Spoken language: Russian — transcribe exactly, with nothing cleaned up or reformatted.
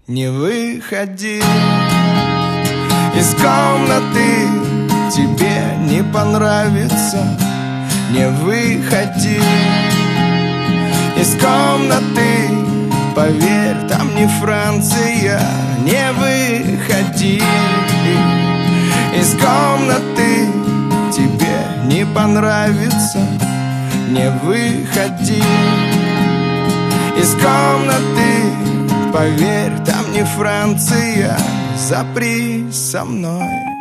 не выходи из комнаты, тебе не понравится, не выходи из комнаты, поверь, там не Франция, не выходи из комнаты, тебе не понравится, не выходи из комнаты, поверь, там не Франция, запри со мной.